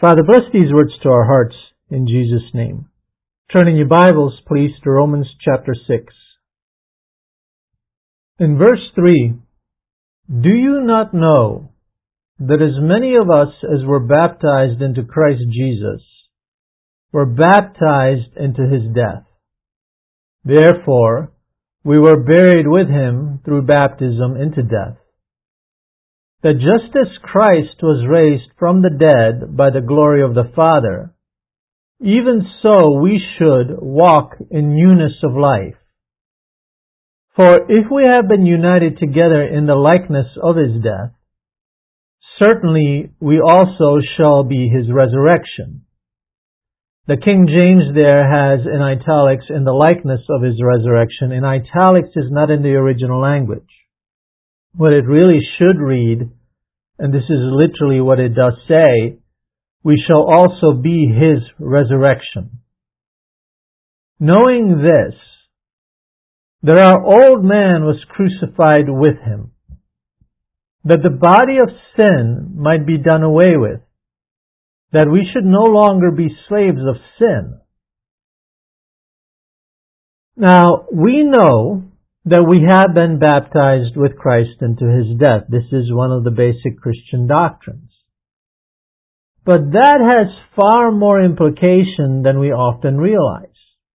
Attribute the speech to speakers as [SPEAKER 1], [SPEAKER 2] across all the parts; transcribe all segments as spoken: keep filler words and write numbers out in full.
[SPEAKER 1] Father, bless these words to our hearts in Jesus' name. Turn in your Bibles, please, to Romans chapter six. In verse three, do you not know that as many of us as were baptized into Christ Jesus were baptized into His death? Therefore, we were buried with Him through baptism into death, that just as Christ was raised from the dead by the glory of the Father, even so we should walk in newness of life. For if we have been united together in the likeness of His death, certainly we also shall be His resurrection. The King James there has in italics, in the likeness of His resurrection. In italics is not in the original language. What it really should read, and this is literally what it does say, we shall also be His resurrection. Knowing this, that our old man was crucified with Him, that the body of sin might be done away with, that we should no longer be slaves of sin. Now, we know that we have been baptized with Christ into His death. This is one of the basic Christian doctrines. But that has far more implication than we often realize.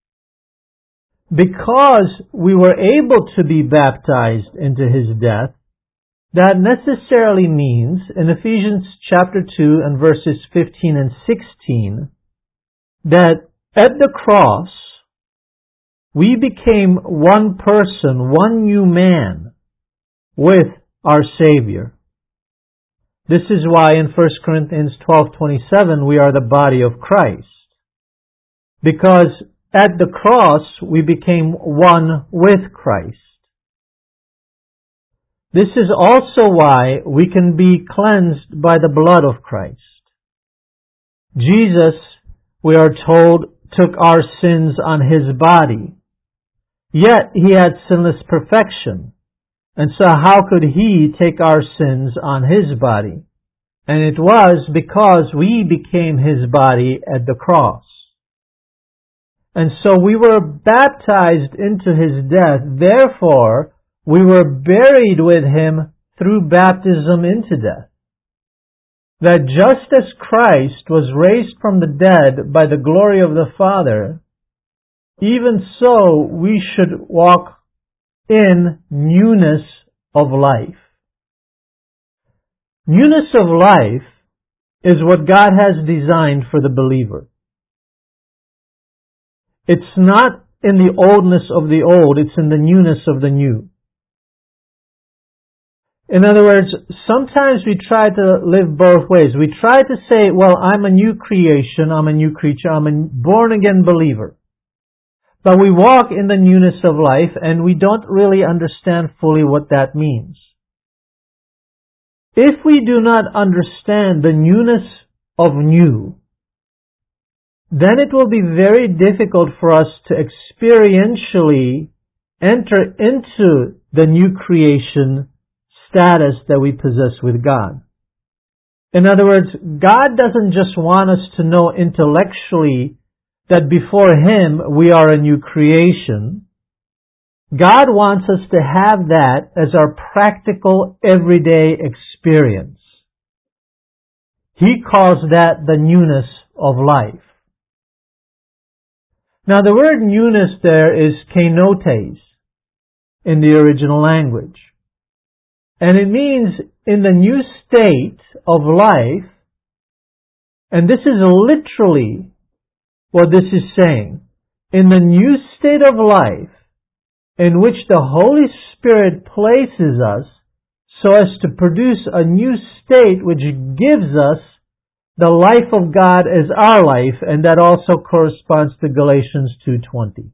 [SPEAKER 1] Because we were able to be baptized into His death, that necessarily means, in Ephesians chapter two and verses fifteen and sixteen, that at the cross, we became one person, one new man, with our Savior. This is why in First Corinthians twelve twenty-seven we are the body of Christ. Because at the cross we became one with Christ. This is also why we can be cleansed by the blood of Christ. Jesus, we are told, took our sins on His body. Yet He had sinless perfection. And so how could He take our sins on His body? And it was because we became His body at the cross. And so we were baptized into His death. Therefore, we were buried with Him through baptism into death. That just as Christ was raised from the dead by the glory of the Father, even so we should walk in newness of life. Newness of life is what God has designed for the believer. It's not in the oldness of the old, it's in the newness of the new. In other words, sometimes we try to live both ways. We try to say, well, I'm a new creation, I'm a new creature, I'm a born-again believer. But we walk in the newness of life and we don't really understand fully what that means. If we do not understand the newness of new, then it will be very difficult for us to experientially enter into the new creation status that we possess with God. In other words, God doesn't just want us to know intellectually that before Him we are a new creation. God wants us to have that as our practical everyday experience. He calls that the newness of life. Now the word newness there is kenotes in the original language. And it means in the new state of life, and this is literally what this is saying, in the new state of life in which the Holy Spirit places us so as to produce a new state which gives us the life of God as our life, and that also corresponds to Galatians two twenty.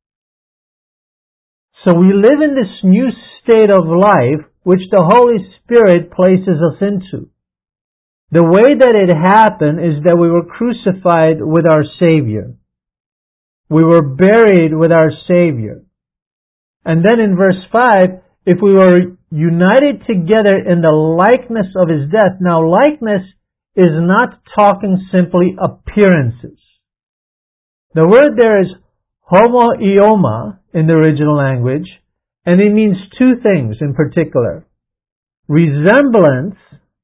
[SPEAKER 1] So we live in this new state of life which the Holy Spirit places us into. The way that it happened is that we were crucified with our Savior. We were buried with our Savior. And then in verse five, if we were united together in the likeness of His death. Now likeness is not talking simply appearances. The word there is homoioma in the original language, and it means two things in particular: resemblance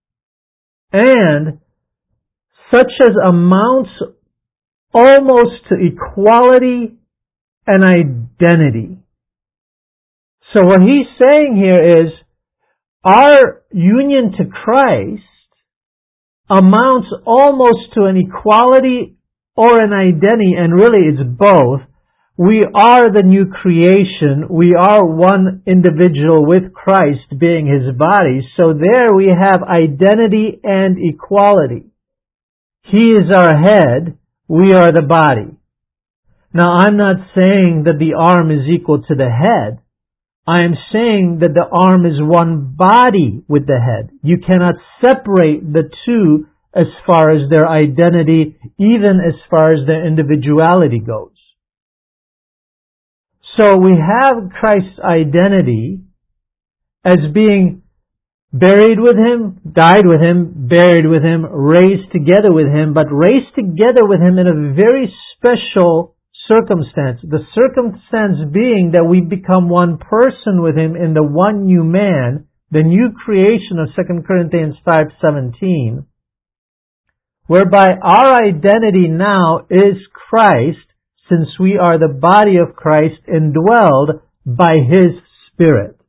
[SPEAKER 1] and such as amounts almost to equality and identity. So what he's saying here is our union to Christ amounts almost to an equality or an identity, and really it's both. We are the new creation. We are one individual with Christ being His body. So there we have identity and equality. He is our head. We are the body. Now, I'm not saying that the arm is equal to the head. I am saying that the arm is one body with the head. You cannot separate the two as far as their identity, even as far as their individuality goes. So we have Christ's identity as being buried with Him, died with Him, buried with Him, raised together with Him, but raised together with Him in a very special circumstance. The circumstance being that we become one person with Him in the one new man, the new creation of Second Corinthians five seventeen, whereby our identity now is Christ, since we are the body of Christ indwelled by His Spirit.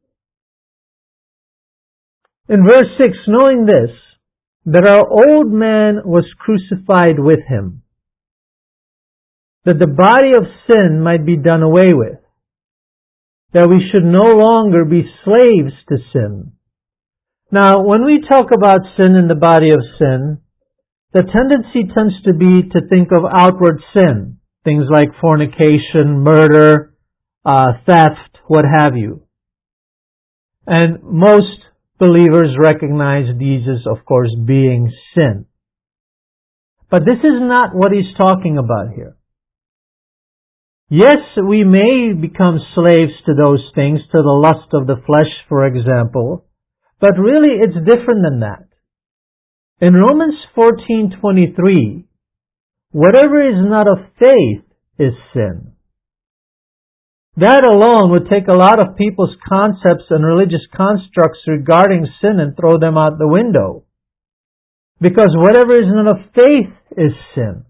[SPEAKER 1] In verse six, knowing this, that our old man was crucified with Him, that the body of sin might be done away with, that we should no longer be slaves to sin. Now, when we talk about sin in the body of sin, the tendency tends to be to think of outward sin. Things like fornication, murder, uh, theft, what have you. And most believers recognize these as, of course, being sin. But this is not what he's talking about here. Yes, we may become slaves to those things, to the lust of the flesh, for example, but really it's different than that. In Romans fourteen twenty-three, whatever is not of faith is sin. That alone would take a lot of people's concepts and religious constructs regarding sin and throw them out the window. Because whatever is not of faith is sin.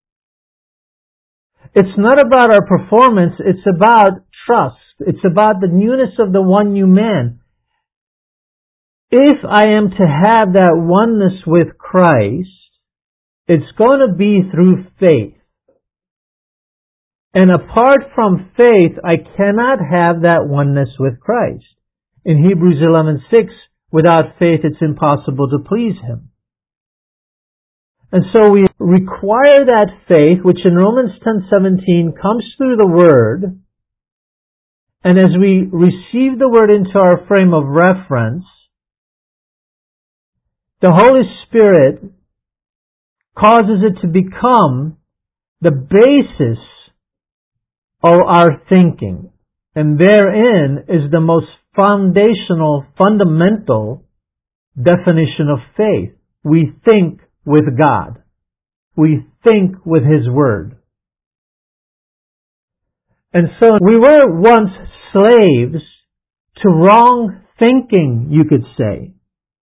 [SPEAKER 1] It's not about our performance, it's about trust. It's about the newness of the one new man. If I am to have that oneness with Christ, it's going to be through faith. And apart from faith, I cannot have that oneness with Christ. In Hebrews eleven six, without faith it's impossible to please Him. And so we require that faith, which in Romans ten seventeen comes through the Word. And as we receive the Word into our frame of reference, the Holy Spirit causes it to become the basis of our thinking. And therein is the most foundational, fundamental definition of faith. We think with God. We think with His Word. And so we were once slaves to wrong thinking, you could say.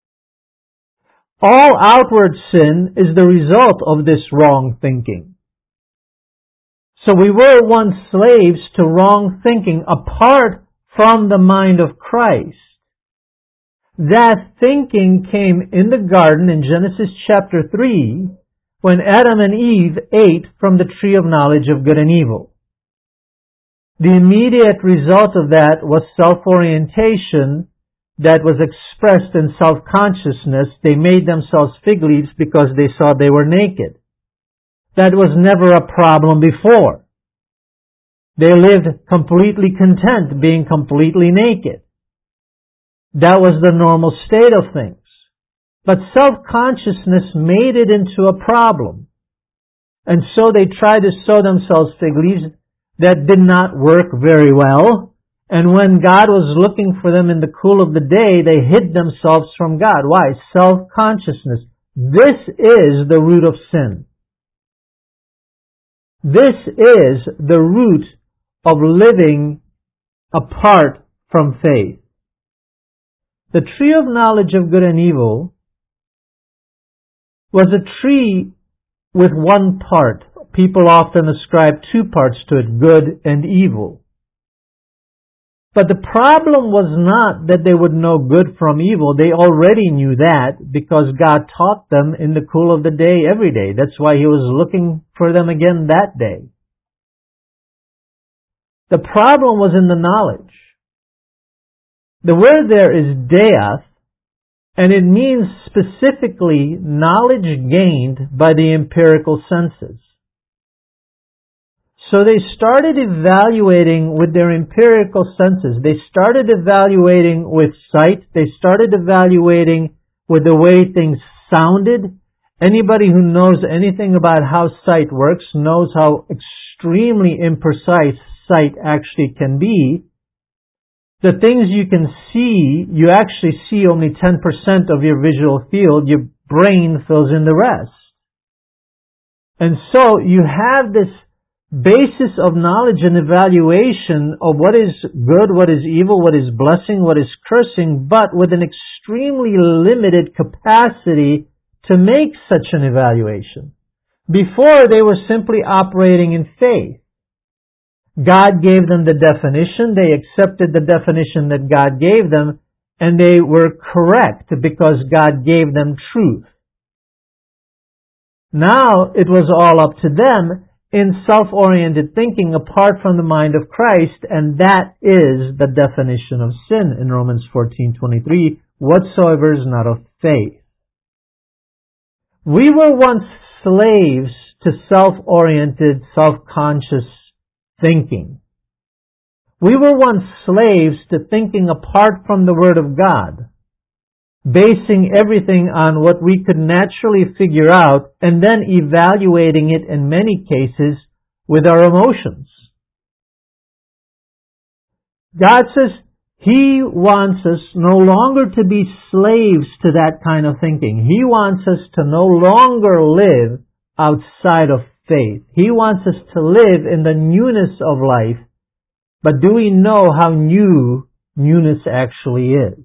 [SPEAKER 1] All outward sin is the result of this wrong thinking. So we were once slaves to wrong thinking apart from the mind of Christ. That thinking came in the garden in Genesis chapter three when Adam and Eve ate from the tree of knowledge of good and evil. The immediate result of that was self-orientation that was expressed in self-consciousness. They made themselves fig leaves because they saw they were naked. That was never a problem before. They lived completely content being completely naked. That was the normal state of things. But self-consciousness made it into a problem. And so they tried to sow themselves fig leaves. That did not work very well. And when God was looking for them in the cool of the day, they hid themselves from God. Why? Self-consciousness. This is the root of sin. This is the root of living apart from faith. The tree of knowledge of good and evil was a tree with one part. People often ascribe two parts to it, good and evil. But the problem was not that they would know good from evil. They already knew that because God taught them in the cool of the day every day. That's why He was looking for them again that day. The problem was in the knowledge. The word there is death, and it means specifically knowledge gained by the empirical senses. So they started evaluating with their empirical senses. They started evaluating with sight. They started evaluating with the way things sounded. Anybody who knows anything about how sight works knows how extremely imprecise sight actually can be. The things you can see, you actually see only ten percent of your visual field. Your brain fills in the rest. And so you have this basis of knowledge and evaluation of what is good, what is evil, what is blessing, what is cursing, but with an extremely limited capacity to make such an evaluation. Before, they were simply operating in faith. God gave them the definition, they accepted the definition that God gave them, and they were correct because God gave them truth. Now, it was all up to them in self-oriented thinking apart from the mind of Christ, and that is the definition of sin in Romans fourteen twenty-three, whatsoever is not of faith. We were once slaves to self-oriented, self-conscious thinking. We were once slaves to thinking apart from the Word of God, basing everything on what we could naturally figure out and then evaluating it in many cases with our emotions. God says He wants us no longer to be slaves to that kind of thinking. He wants us to no longer live outside of faith. He wants us to live in the newness of life. But do we know how new newness actually is?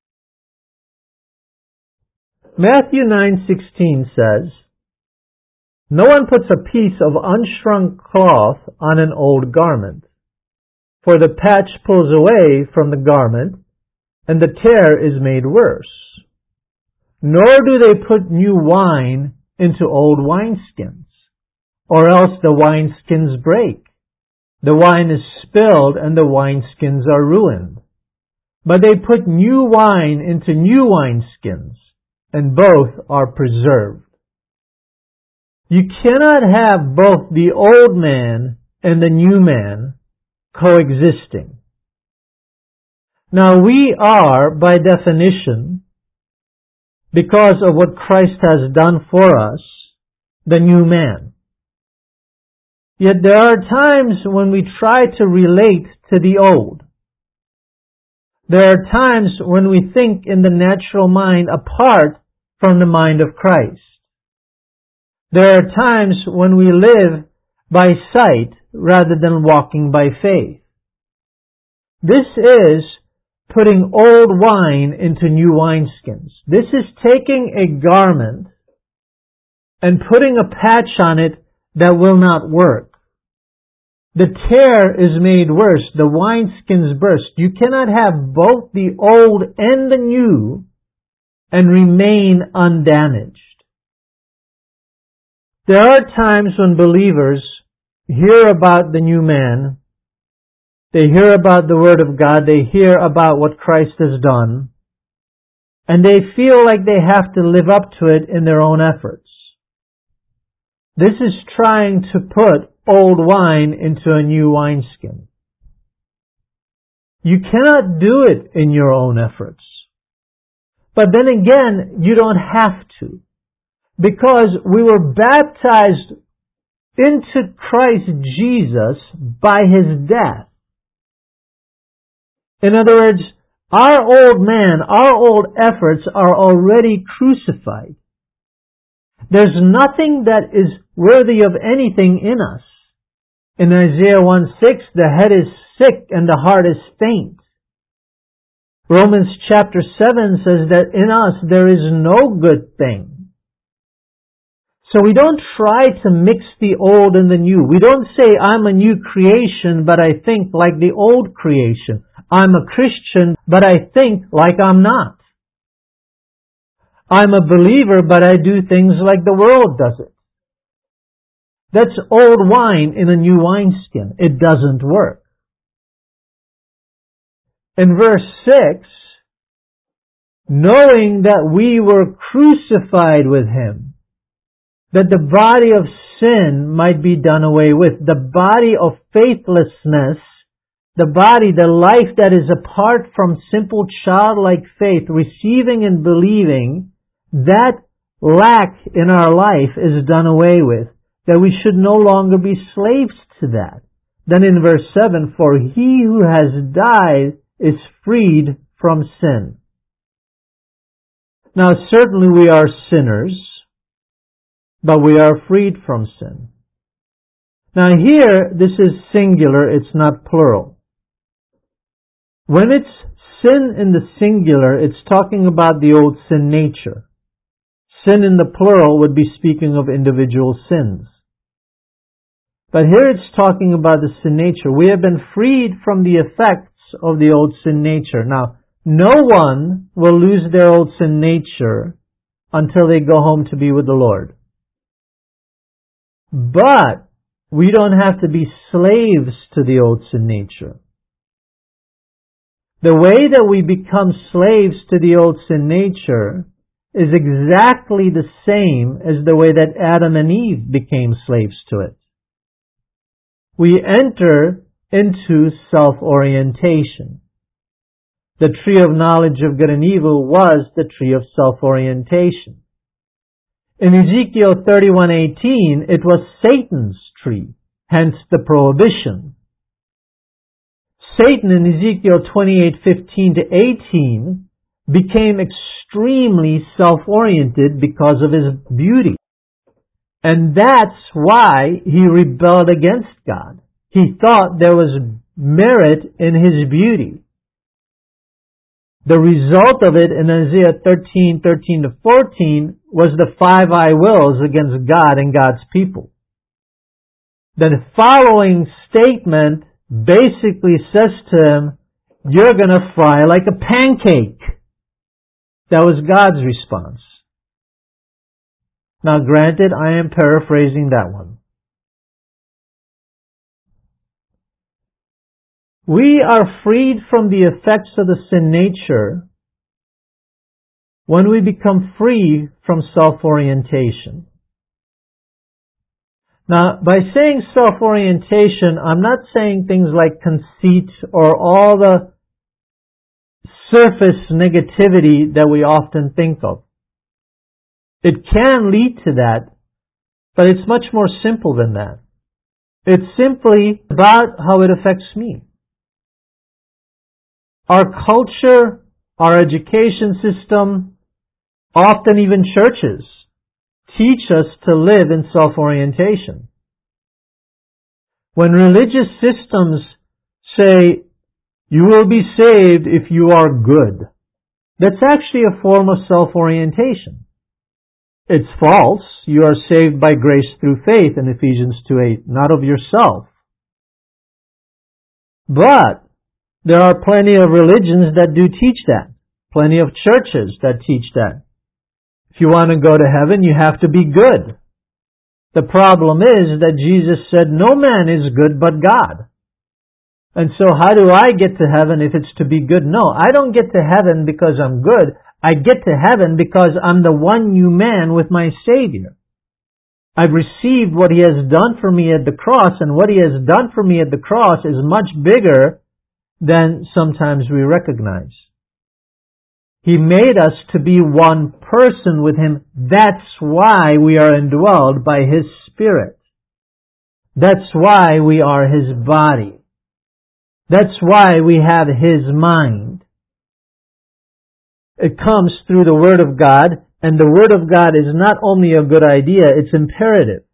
[SPEAKER 1] Matthew nine sixteen says, "No one puts a piece of unshrunk cloth on an old garment, for the patch pulls away from the garment, and the tear is made worse. Nor do they put new wine into old wineskins, or else the wineskins break. The wine is spilled, and the wineskins are ruined. But they put new wine into new wineskins, and both are preserved." You cannot have both the old man and the new man coexisting. Now we are, by definition, because of what Christ has done for us, the new man. Yet there are times when we try to relate to the old. There are times when we think in the natural mind apart from the mind of Christ. There are times when we live by sight rather than walking by faith. This is putting old wine into new wineskins. This is taking a garment and putting a patch on it that will not work. The tear is made worse. The wineskins burst. You cannot have both the old and the new and remain undamaged. There are times when believers hear about the new man, they hear about the Word of God, they hear about what Christ has done, and they feel like they have to live up to it in their own efforts. This is trying to put old wine into a new wineskin. You cannot do it in your own efforts. But then again, you don't have to. Because we were baptized into Christ Jesus by His death. In other words, our old man, our old efforts are already crucified. There's nothing that is worthy of anything in us. In Isaiah one six, the head is sick and the heart is faint. Romans chapter seven says that in us there is no good thing. So we don't try to mix the old and the new. We don't say, I'm a new creation, but I think like the old creation. I'm a Christian, but I think like I'm not. I'm a believer, but I do things like the world does it. That's old wine in a new wineskin. It doesn't work. In verse six, knowing that we were crucified with Him, that the body of sin might be done away with, the body of faithlessness, the body, the life that is apart from simple childlike faith, receiving and believing, that lack in our life is done away with, that we should no longer be slaves to that. Then in verse seven, for he who has died is freed from sin. Now certainly we are sinners, but we are freed from sin. Now here, this is singular, it's not plural. When it's sin in the singular, it's talking about the old sin nature. Sin in the plural would be speaking of individual sins. But here it's talking about the sin nature. We have been freed from the effects of the old sin nature. Now, no one will lose their old sin nature until they go home to be with the Lord. But we don't have to be slaves to the old sin nature. The way that we become slaves to the old sin nature is exactly the same as the way that Adam and Eve became slaves to it. We enter into self-orientation. The tree of knowledge of good and evil was the tree of self-orientation. In Ezekiel thirty-one eighteen, it was Satan's tree, hence the prohibition. Satan in Ezekiel twenty-eight fifteen to eighteen became extremely self-oriented because of his beauty. And that's why he rebelled against God. He thought there was merit in his beauty. The result of it in Isaiah thirteen thirteen to fourteen was the five I wills against God and God's people. The following statement basically says to him, you're going to fry like a pancake. That was God's response. Now granted, I am paraphrasing that one. We are freed from the effects of the sin nature when we become free from self-orientation. Now, by saying self-orientation, I'm not saying things like conceit or all the surface negativity that we often think of. It can lead to that, but it's much more simple than that. It's simply about how it affects me. Our culture, our education system, often even churches, teach us to live in self-orientation. When religious systems say, you will be saved if you are good, that's actually a form of self-orientation. It's false. You are saved by grace through faith in Ephesians two eight, not of yourself. But there are plenty of religions that do teach that. Plenty of churches that teach that. If you want to go to heaven, you have to be good. The problem is that Jesus said, no man is good but God. And so how do I get to heaven if it's to be good? No, I don't get to heaven because I'm good. I get to heaven because I'm the one new man with my Savior. I've received what He has done for me at the cross, and what He has done for me at the cross is much bigger than sometimes we recognize. He made us to be one person with Him. That's why we are indwelled by His Spirit. That's why we are His body. That's why we have His mind. It comes through the Word of God and the Word of God is not only a good idea, it's imperative.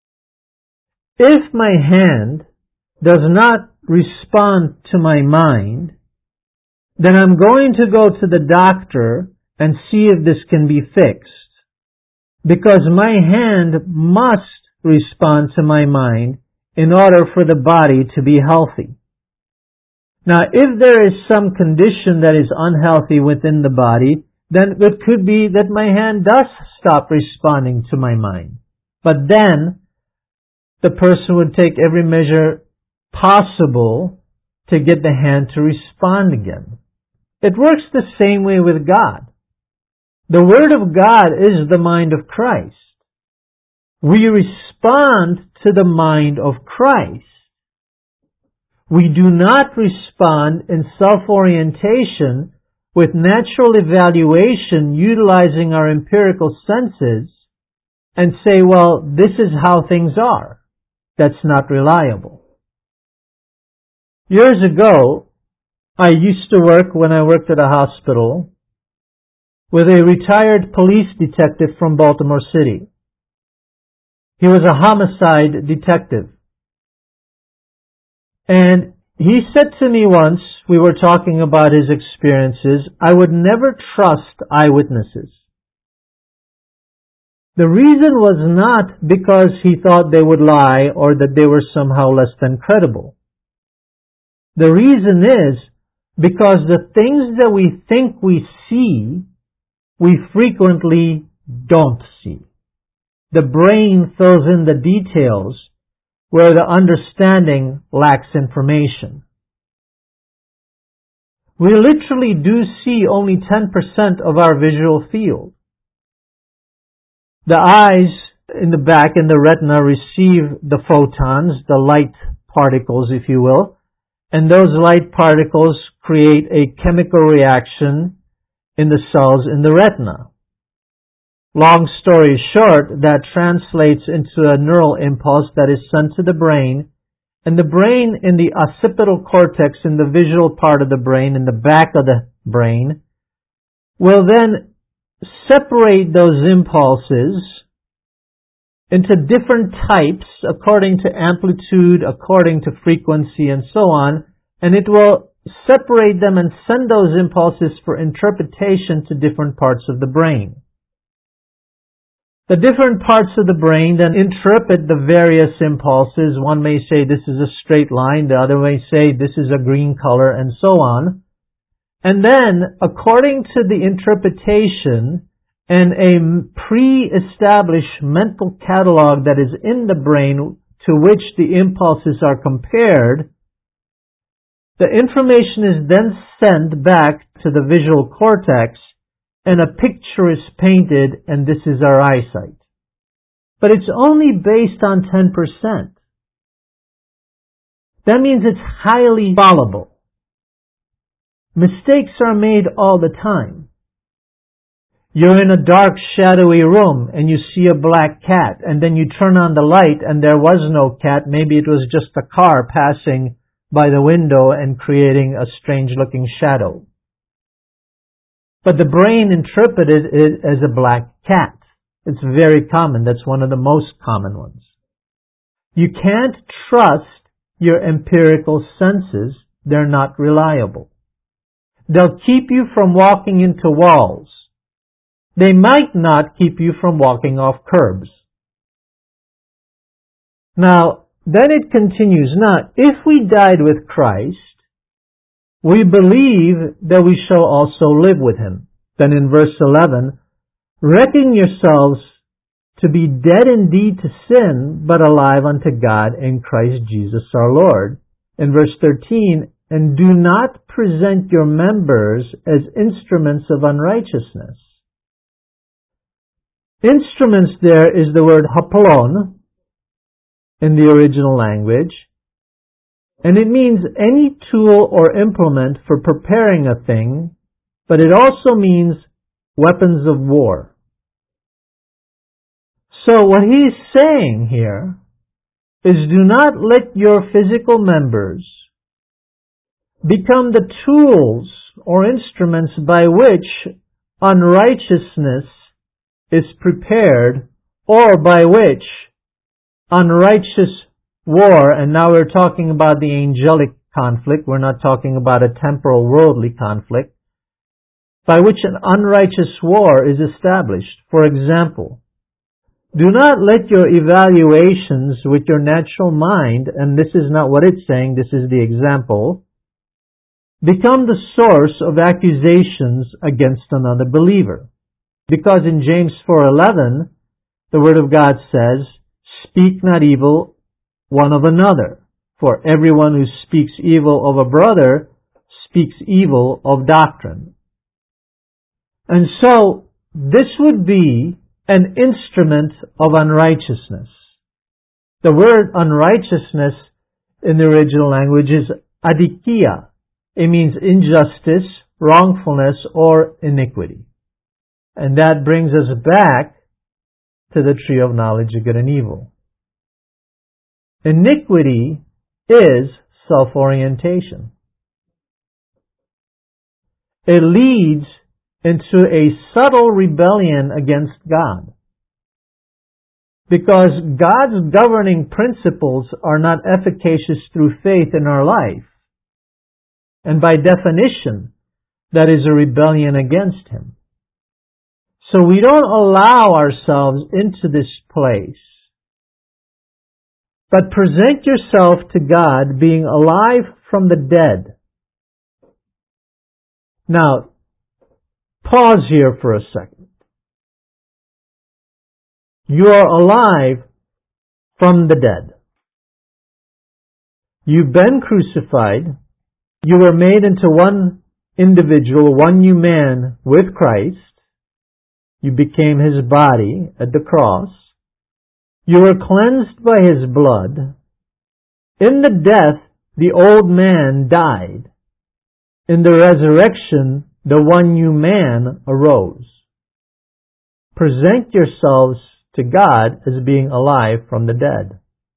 [SPEAKER 1] If my hand does not respond to my mind, then I'm going to go to the doctor and see if this can be fixed. Because my hand must respond to my mind in order for the body to be healthy. Now, if there is some condition that is unhealthy within the body, then it could be that my hand does stop responding to my mind. But then, the person would take every measure possible to get the hand to respond again. It works the same way with God. The Word of God is the mind of Christ. We respond to the mind of Christ. We do not respond in self-orientation with natural evaluation utilizing our empirical senses and say, well, this is how things are. That's not reliable. Years ago, I used to work, when I worked at a hospital, with a retired police detective from Baltimore City. He was a homicide detective. And he said to me once, we were talking about his experiences, I would never trust eyewitnesses. The reason was not because he thought they would lie or that they were somehow less than credible. The reason is because the things that we think we see, we frequently don't see. The brain fills in the details where the understanding lacks information. We literally do see only ten percent of our visual field. The eyes in the back, in the retina, receive the photons, the light particles, if you will, and those light particles create a chemical reaction in the cells in the retina. Long story short, that translates into a neural impulse that is sent to the brain, and the brain in the occipital cortex, in the visual part of the brain, in the back of the brain, will then separate those impulses into different types according to amplitude, according to frequency, and so on, and it will separate them and send those impulses for interpretation to different parts of the brain. The different parts of the brain then interpret the various impulses. One may say this is a straight line, the other may say this is a green color, and so on. And then, according to the interpretation and a pre-established mental catalog that is in the brain to which the impulses are compared, the information is then sent back to the visual cortex, and a picture is painted, and this is our eyesight. But it's only based on ten percent. That means it's highly fallible. Mistakes are made all the time. You're in a dark, shadowy room, and you see a black cat, and then you turn on the light, and there was no cat. Maybe it was just a car passing by the window and creating a strange-looking shadow. But the brain interpreted it as a black cat. It's very common. That's one of the most common ones. You can't trust your empirical senses. They're not reliable. They'll keep you from walking into walls. They might not keep you from walking off curbs. Now, then it continues. Now, if we died with Christ, we believe that we shall also live with Him. Then in verse eleven, reckon yourselves to be dead indeed to sin, but alive unto God in Christ Jesus our Lord. In verse thirteen, and do not present your members as instruments of unrighteousness. Instruments there is the word haplon in the original language, and it means any tool or implement for preparing a thing, but it also means weapons of war. So what he's saying here is do not let your physical members become the tools or instruments by which unrighteousness is prepared, or by which unrighteous war, and now we're talking about the angelic conflict, we're not talking about a temporal worldly conflict, by which an unrighteous war is established. For example, do not let your evaluations with your natural mind, and this is not what it's saying, this is the example, become the source of accusations against another believer. Because in James four eleven, the Word of God says, "Speak not evil one of another, for everyone who speaks evil of a brother speaks evil of doctrine." And so, this would be an instrument of unrighteousness. The word unrighteousness in the original language is adikia. It means injustice, wrongfulness, or iniquity. And that brings us back to the tree of knowledge of good and evil. Iniquity is self-orientation. It leads into a subtle rebellion against God. Because God's governing principles are not efficacious through faith in our life. And by definition, that is a rebellion against Him. So we don't allow ourselves into this place, but present yourself to God being alive from the dead. Now, pause here for a second. You are alive from the dead. You've been crucified. You were made into one individual, one new man with Christ. You became His body at the cross. You were cleansed by His blood. In the death, the old man died. In the resurrection, the one new man arose. Present yourselves to God as being alive from the dead.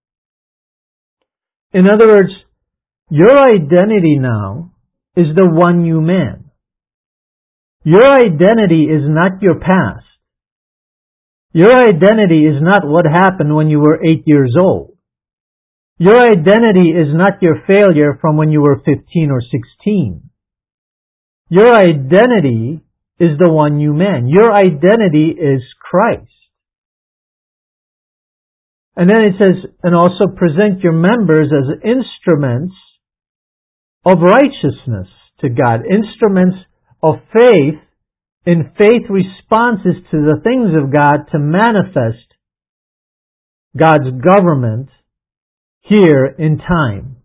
[SPEAKER 1] In other words, your identity now is the one new man. Your identity is not your past. Your identity is not what happened when you were eight years old. Your identity is not your failure from when you were fifteen or sixteen. Your identity is the one new man. Your identity is Christ. And then it says, and also present your members as instruments of righteousness to God. Instruments of faith, in faith responses to the things of God to manifest God's government here in time.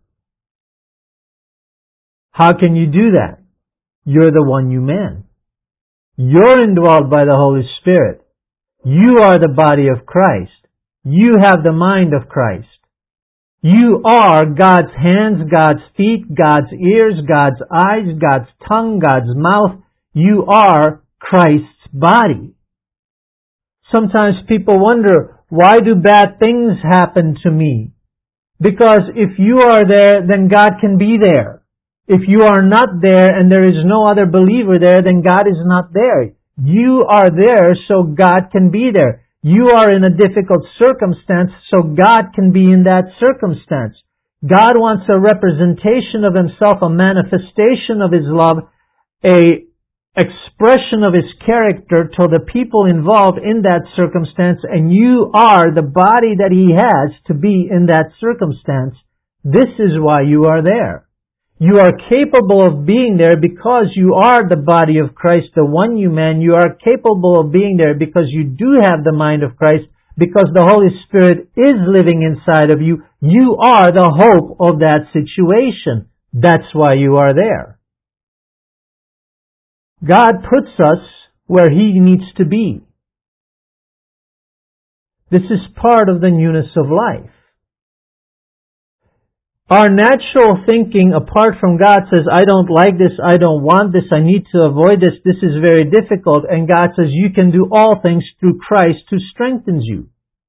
[SPEAKER 1] How can you do that? You're the one new man. You're indwelled by the Holy Spirit. You are the body of Christ. You have the mind of Christ. You are God's hands, God's feet, God's ears, God's eyes, God's tongue, God's mouth. You are Christ's body. Sometimes people wonder, why do bad things happen to me? Because if you are there, then God can be there. If you are not there and there is no other believer there, then God is not there. You are there so God can be there. You are in a difficult circumstance so God can be in that circumstance. God wants a representation of Himself, a manifestation of His love, a expression of His character to the people involved in that circumstance, and you are the body that He has to be in that circumstance. This is why you are there. You are capable of being there because you are the body of Christ, the one new man. You are capable of being there because you do have the mind of Christ, because the Holy Spirit is living inside of you. You are the hope of that situation. That's why you are there. God puts us where He needs to be. This is part of the newness of life. Our natural thinking apart from God says, I don't like this, I don't want this, I need to avoid this, this is very difficult. And God says, you can do all things through Christ who strengthens you.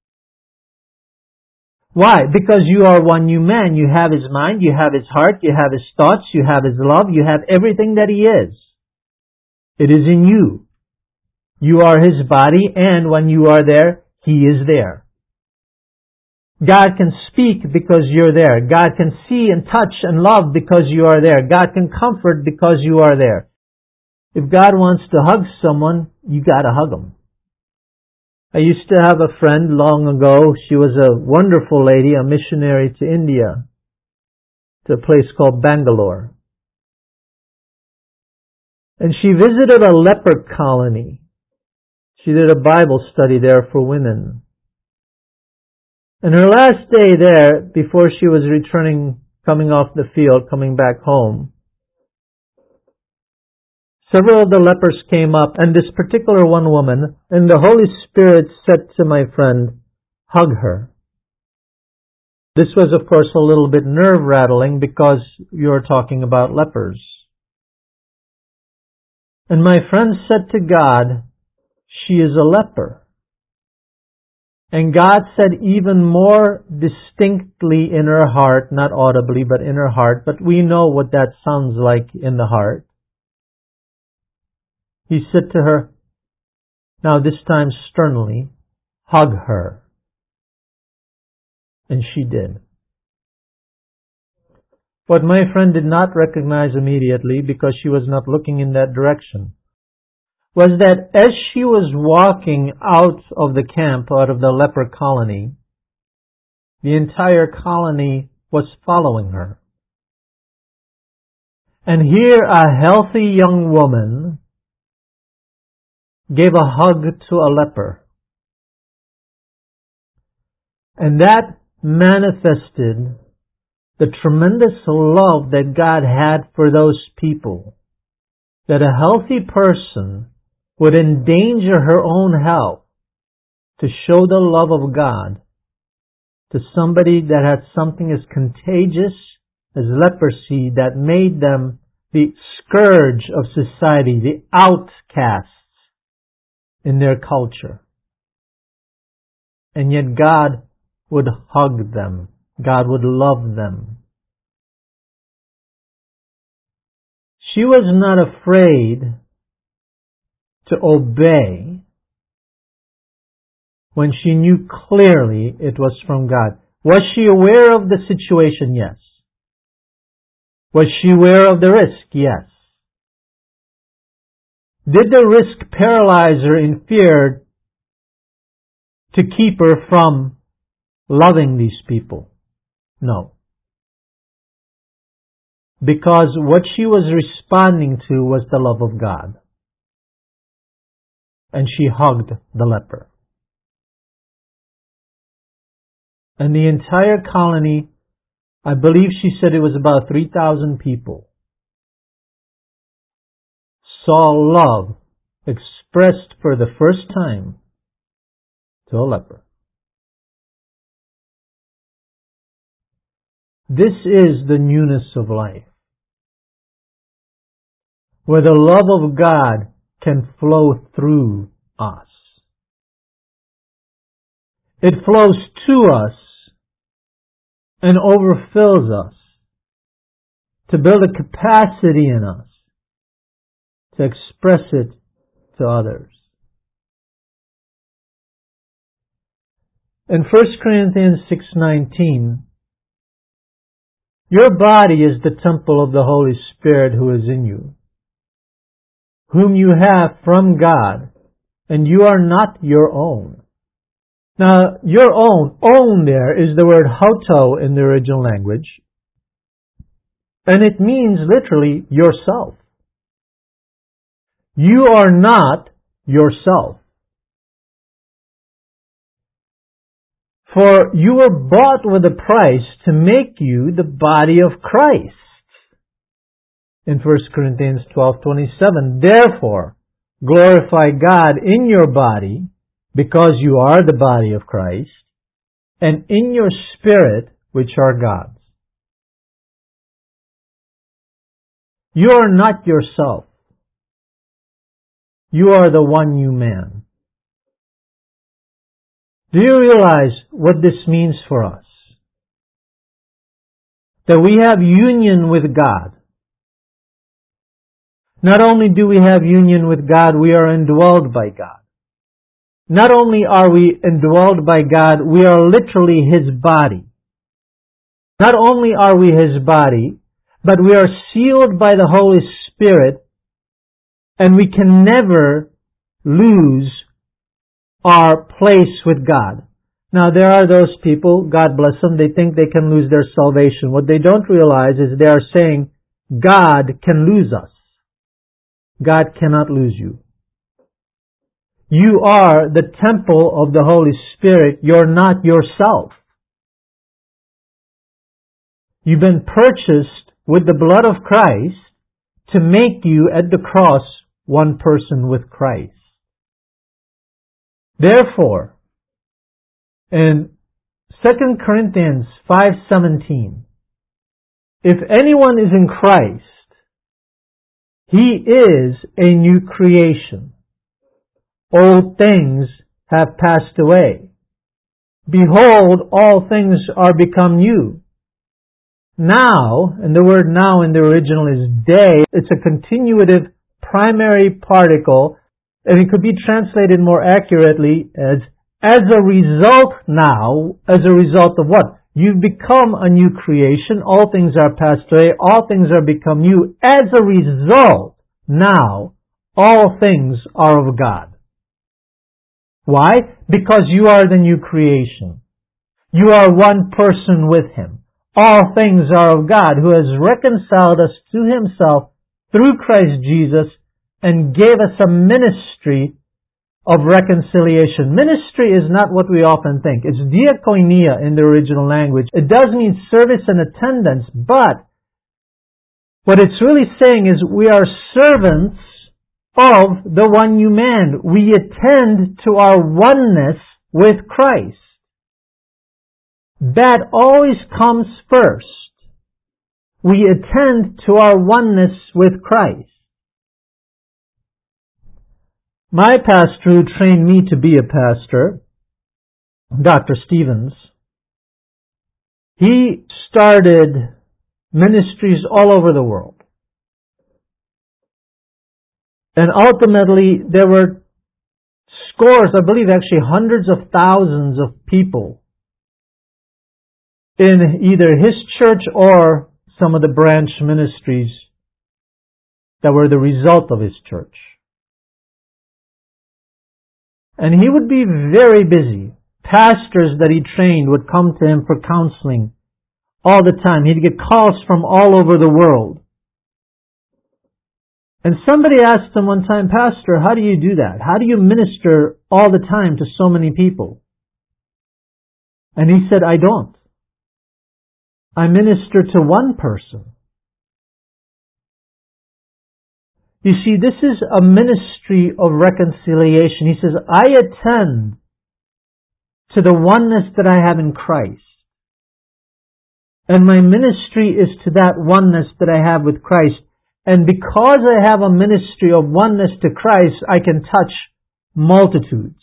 [SPEAKER 1] Why? Because you are one new man. You have His mind, you have His heart, you have His thoughts, you have His love, you have everything that He is. It is in you. You are His body, and when you are there, He is there. God can speak because you're there. God can see and touch and love because you are there. God can comfort because you are there. If God wants to hug someone, you gotta hug them. I used to have a friend long ago. She was a wonderful lady, a missionary to India, to a place called Bangalore. And she visited a leper colony. She did a Bible study there for women. And her last day there, before she was returning, coming off the field, coming back home, several of the lepers came up, and this particular one woman, and the Holy Spirit said to my friend, hug her. This was, of course, a little bit nerve-rattling because you're talking about lepers. And my friend said to God, she is a leper. And God said even more distinctly in her heart, not audibly, but in her heart, but we know what that sounds like in the heart. He said to her, now this time sternly, hug her. And she did. What my friend did not recognize immediately, because she was not looking in that direction, was that as she was walking out of the camp, out of the leper colony, the entire colony was following her. And here a healthy young woman gave a hug to a leper. And that manifested the tremendous love that God had for those people. That a healthy person would endanger her own health to show the love of God to somebody that had something as contagious as leprosy that made them the scourge of society, the outcasts in their culture. And yet God would hug them. God would love them. She was not afraid to obey when she knew clearly it was from God. Was she aware of the situation? Yes. Was she aware of the risk? Yes. Did the risk paralyze her in fear to keep her from loving these people? No. Because what she was responding to was the love of God. And she hugged the leper. And the entire colony, I believe she said it was about three thousand people, saw love expressed for the first time to a leper. This is the newness of life, where the love of God can flow through us. It flows to us and overfills us to build a capacity in us to express it to others. In First Corinthians six nineteen, your body is the temple of the Holy Spirit who is in you, whom you have from God, and you are not your own. Now, your own, own there is the word hoto in the original language, and it means literally yourself. You are not yourself. For you were bought with a price to make you the body of Christ. In First Corinthians twelve twenty-seven, therefore, glorify God in your body, because you are the body of Christ, and in your spirit, which are God's. You are not yourself. You are the one new man. Do you realize what this means for us? That we have union with God. Not only do we have union with God, we are indwelled by God. Not only are we indwelled by God, we are literally His body. Not only are we His body, but we are sealed by the Holy Spirit, and we can never lose our place with God. Now, there are those people, God bless them, they think they can lose their salvation. What they don't realize is they are saying, God can lose us. God cannot lose you. You are the temple of the Holy Spirit. You're not yourself. You've been purchased with the blood of Christ to make you at the cross one person with Christ. Therefore, in Second Corinthians five seventeen, if anyone is in Christ, he is a new creation. Old things have passed away. Behold, all things are become new. Now, and the word now in the original is day, it's a continuative primary particle, and it could be translated more accurately as as a result now, as a result of what? You've become a new creation, all things are passed away, all things are become new. As a result, now, all things are of God. Why? Because you are the new creation. You are one person with Him. All things are of God, who has reconciled us to Himself through Christ Jesus and gave us a ministry of reconciliation. Ministry is not what we often think. It's diakonia in the original language. It does mean service and attendance, but what it's really saying is we are servants of the one new man. We attend to our oneness with Christ. That always comes first. We attend to our oneness with Christ. My pastor who trained me to be a pastor, Doctor Stevens, he started ministries all over the world. And ultimately, there were scores, I believe actually hundreds of thousands of people in either his church or some of the branch ministries that were the result of his church. And he would be very busy. Pastors that he trained would come to him for counseling all the time. He'd get calls from all over the world. And somebody asked him one time, Pastor, how do you do that? How do you minister all the time to so many people? And he said, I don't. I minister to one person. You see, this is a ministry of reconciliation. He says, I attend to the oneness that I have in Christ. And my ministry is to that oneness that I have with Christ. And because I have a ministry of oneness to Christ, I can touch multitudes.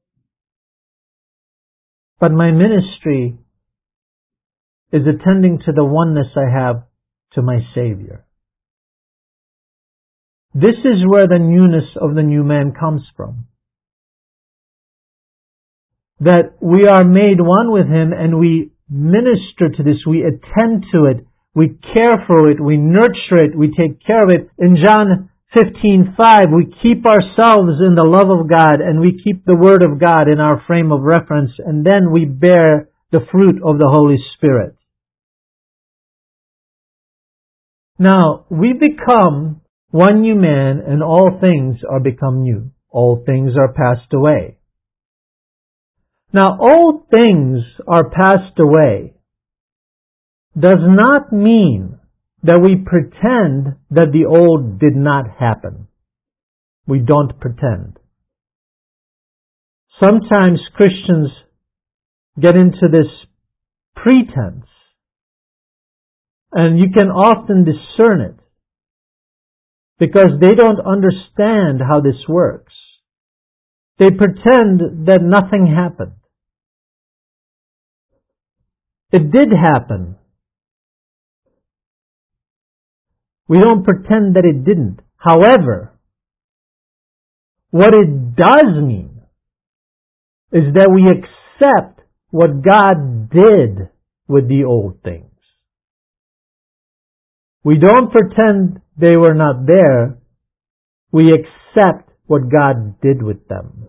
[SPEAKER 1] But my ministry is attending to the oneness I have to my Savior. This is where the newness of the new man comes from. That we are made one with Him and we minister to this, we attend to it, we care for it, we nurture it, we take care of it. In John fifteen five, we keep ourselves in the love of God and we keep the Word of God in our frame of reference, and then we bear the fruit of the Holy Spirit. Now, we become one new man, and all things are become new. All things are passed away. Now, old things are passed away does not mean that we pretend that the old did not happen. We don't pretend. Sometimes Christians get into this pretense, and you can often discern it, because they don't understand how this works. They pretend that nothing happened. It did happen. We don't pretend that it didn't. However, what it does mean is that we accept what God did with the old things. We don't pretend they were not there. We accept what God did with them.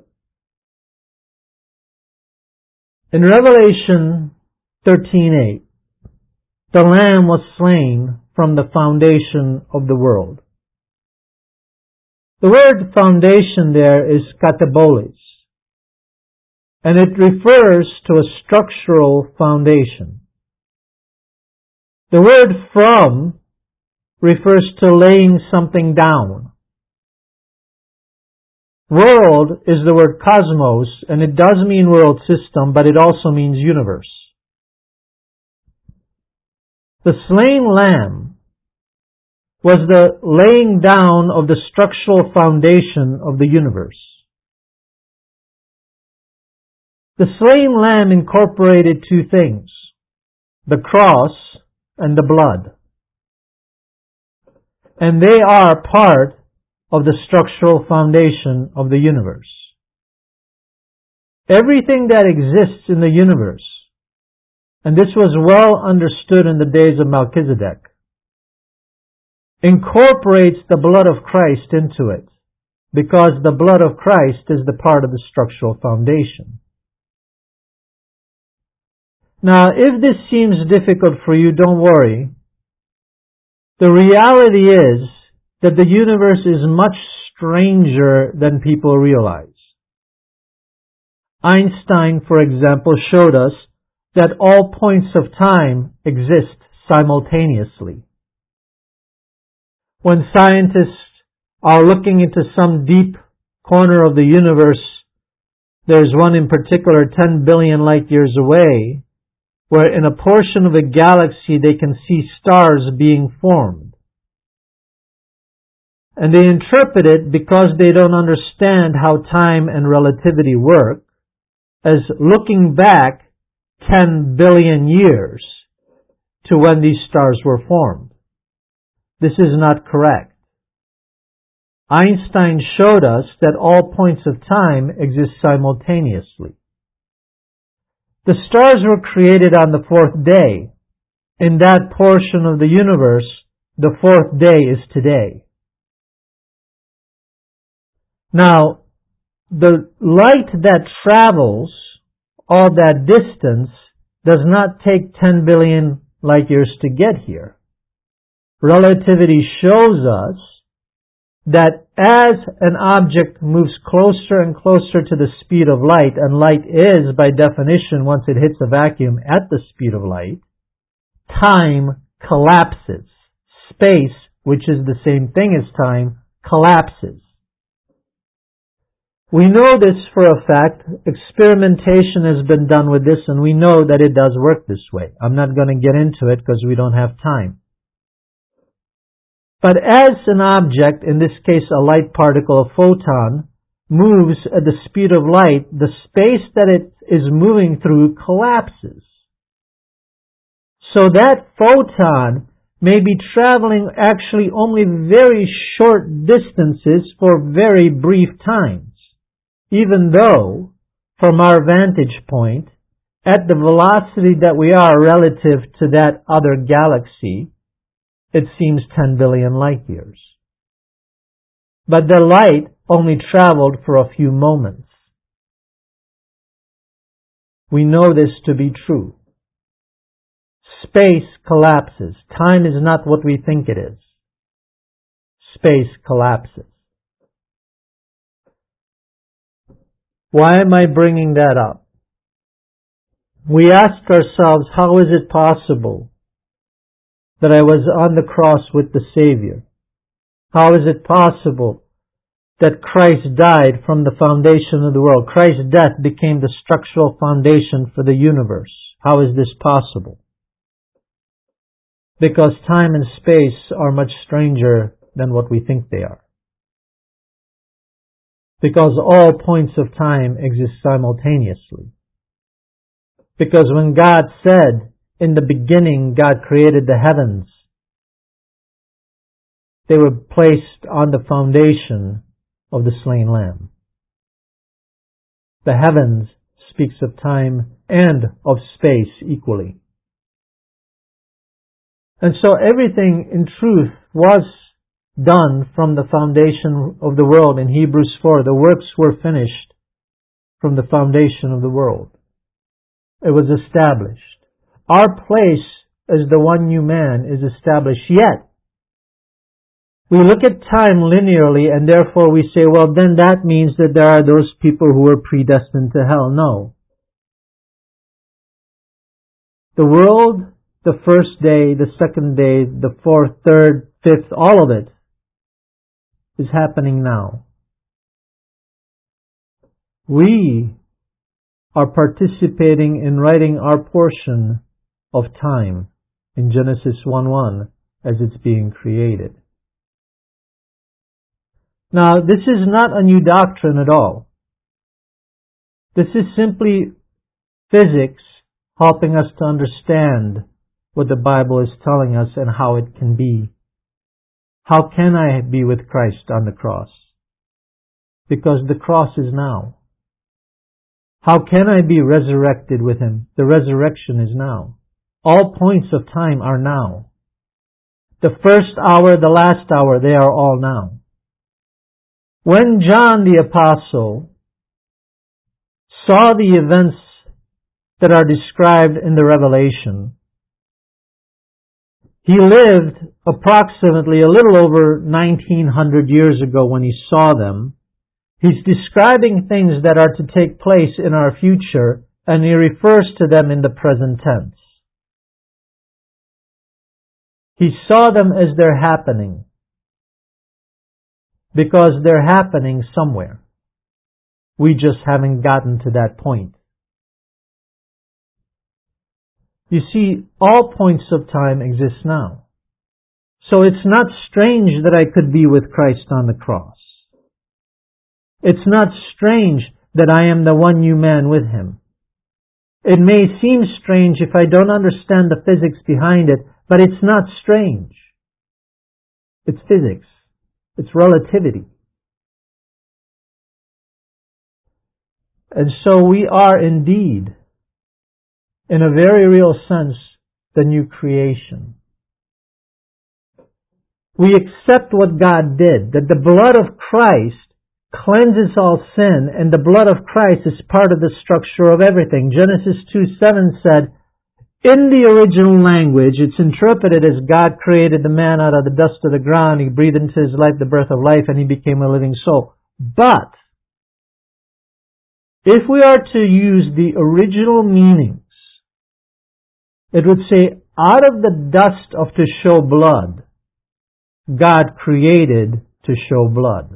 [SPEAKER 1] In Revelation thirteen eight, the Lamb was slain from the foundation of the world. The word foundation there is katabolis, and it refers to a structural foundation. The word from refers to laying something down. World is the word cosmos, and it does mean world system, but it also means universe. The slain lamb was the laying down of the structural foundation of the universe. The slain lamb incorporated two things, the cross and the blood. And they are part of the structural foundation of the universe. Everything that exists in the universe, and this was well understood in the days of Melchizedek, incorporates the blood of Christ into it, because the blood of Christ is the part of the structural foundation. Now, if this seems difficult for you, don't worry. The reality is that the universe is much stranger than people realize. Einstein, for example, showed us that all points of time exist simultaneously. When scientists are looking into some deep corner of the universe, there's one in particular ten billion light years away, where in a portion of a galaxy they can see stars being formed. And they interpret it, because they don't understand how time and relativity work, as looking back ten billion years to when these stars were formed. This is not correct. Einstein showed us that all points of time exist simultaneously. The stars were created on the fourth day. In that portion of the universe, the fourth day is today. Now, the light that travels all that distance does not take ten billion light years to get here. Relativity shows us that as an object moves closer and closer to the speed of light, and light is, by definition, once it hits a vacuum, at the speed of light, time collapses. Space, which is the same thing as time, collapses. We know this for a fact. Experimentation has been done with this, and we know that it does work this way. I'm not going to get into it because we don't have time. But as an object, in this case a light particle, a photon, moves at the speed of light, the space that it is moving through collapses. So that photon may be traveling actually only very short distances for very brief times, even though, from our vantage point, at the velocity that we are relative to that other galaxy, it seems ten billion light years. But the light only traveled for a few moments. We know this to be true. Space collapses. Time is not what we think it is. Space collapses. Why am I bringing that up? We ask ourselves, how is it possible that I was on the cross with the Savior? How is it possible that Christ died from the foundation of the world? Christ's death became the structural foundation for the universe. How is this possible? Because time and space are much stranger than what we think they are. Because all points of time exist simultaneously. Because when God said, in the beginning God created the heavens, they were placed on the foundation of the slain Lamb. The heavens speaks of time and of space equally. And so everything in truth was done from the foundation of the world. In Hebrews four, the works were finished from the foundation of the world. It was established. Our place as the one new man is established. Yet, we look at time linearly and therefore we say, well, then that means that there are those people who are predestined to hell. No. The world, the first day, the second day, the fourth, third, fifth, all of it is happening now. We are participating in writing our portion of time in Genesis one one as it's being created. Now, this is not a new doctrine at all. This is simply physics helping us to understand what the Bible is telling us and how it can be. How can I be with Christ on the cross? Because the cross is now. How can I be resurrected with Him? The resurrection is now. All points of time are now. The first hour, the last hour, they are all now. When John the Apostle saw the events that are described in the Revelation, he lived approximately a little over nineteen hundred years ago when he saw them. He's describing things that are to take place in our future, and he refers to them in the present tense. He saw them as they're happening, because they're happening somewhere. We just haven't gotten to that point. You see, all points of time exist now. So it's not strange that I could be with Christ on the cross. It's not strange that I am the one new man with Him. It may seem strange if I don't understand the physics behind it, but it's not strange. It's physics. It's relativity. And so we are indeed, in a very real sense, the new creation. We accept what God did, that the blood of Christ cleanses all sin, and the blood of Christ is part of the structure of everything. Genesis two seven said, in the original language, it's interpreted as God created the man out of the dust of the ground, He breathed into his life the breath of life, and he became a living soul. But, if we are to use the original meanings, it would say, out of the dust of to show blood, God created to show blood.